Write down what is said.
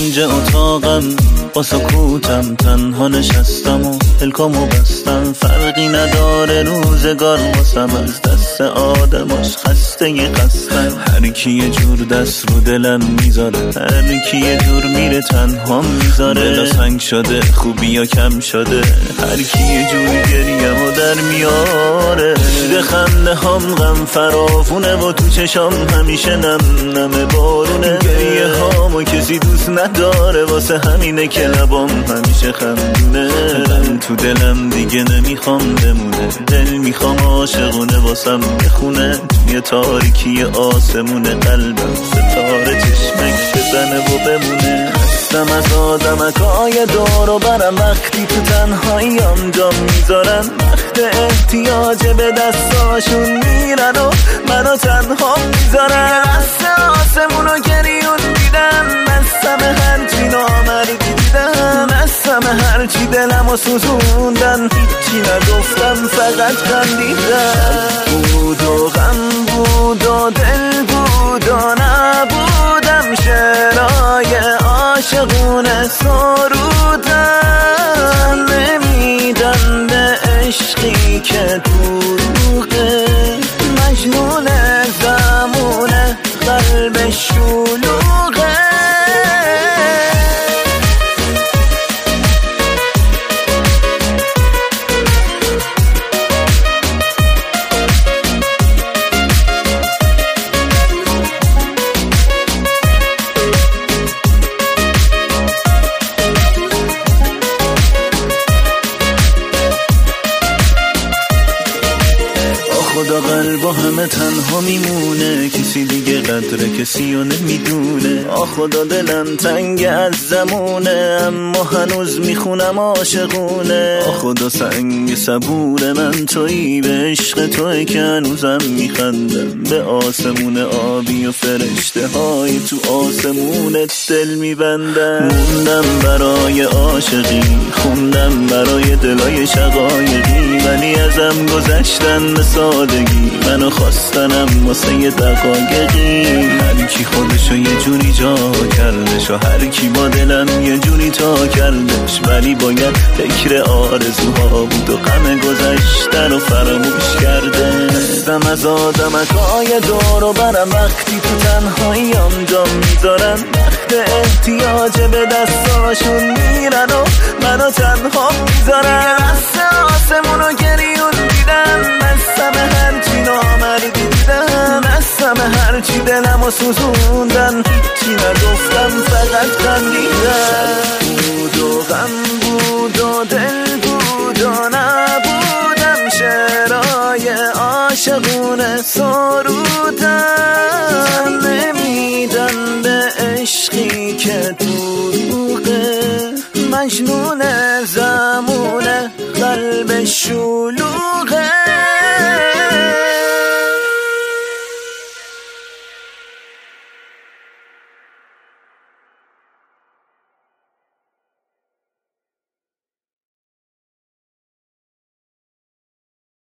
کنج اتاقم با سکوتم تنها نشستم و پلکامو بستم. فرقی نداره روزگار واسم از دست آدماش خسته قصدم. هر کی یه جور دست رو دلم میذاره، هر کی یه جور میره تنها میذاره. دل سنگ شده خوبی یا کم شده، هر کی یه جور گریه‌مو در میاره. شده خنده هم غم فراوونه و تو چشام همیشه نم نم بارونه. گریه هامو کسی دوست نداره، واسه همینه که لبام همیشه خندونه. غم تو دلم دیگه نمیخوام بمونه، دل میخوام عاشقونه واسم بخونه. توی تاریکی آسمونه قلبم ستاره چشمک بزنه و بمونه. خستم از آدمکای دور و برم، وقتی تو تنهاییم جا میذارن. وقت احتیاج به دستاشون میرن و منو تنها میذارن. دست آسمونو گریون دیدن، دستم هرچی نامردی دیدن. دستم هرچی دلمو سوزوندن، هیچی نگفتم فقط خندیدن. بود و غم بود و دل بود و نبودم، شعرهای عاشقونه سرودن. نمیدن به عشقی که دروغه، مجنون زمونه قلب شلوغه. خدا قلبا همه تنها میمونه، کسی دیگه قدر کسی رو نمیدونه. خدا دلم تنگ از زمونه، اما هنوز میخونم عاشقونه. خدا سنگ صبور من تویی، به عشق توی که هنوزم میخندم. به آسمون آبی و فرشته های تو آسمونت دل میبندم. موندم برای عاشقی، خوندم برای دلای شقایقی، ولی ازم گذشتن به سادگی. منو خواستنم واسه یه دقایقی. هر کی خودشو یه جوری جا کردش و هر کی با دلم یه جوری تا کردش، ولی باید فکر آرزوها بود و غم گذشتن رو فراموش کرده. دستم از آدمکای دور و برم، وقتی تو تنهاییم جا میذارن. وقت احتیاج به دستاشون میرن و منو تنها میذارن. دست آسمونو گریون دیدن، دستم هرچی نامردی دیدن. دستم هرچی دلمو سوزوندن، هیچی نگفتم فقط خندیدن. بود و غم بود و دل بود و نبودم، شعرهای عاشقونه سرودن. نمیدن به عشقی که دروغه، مجنون زمونه قلب شلوغه.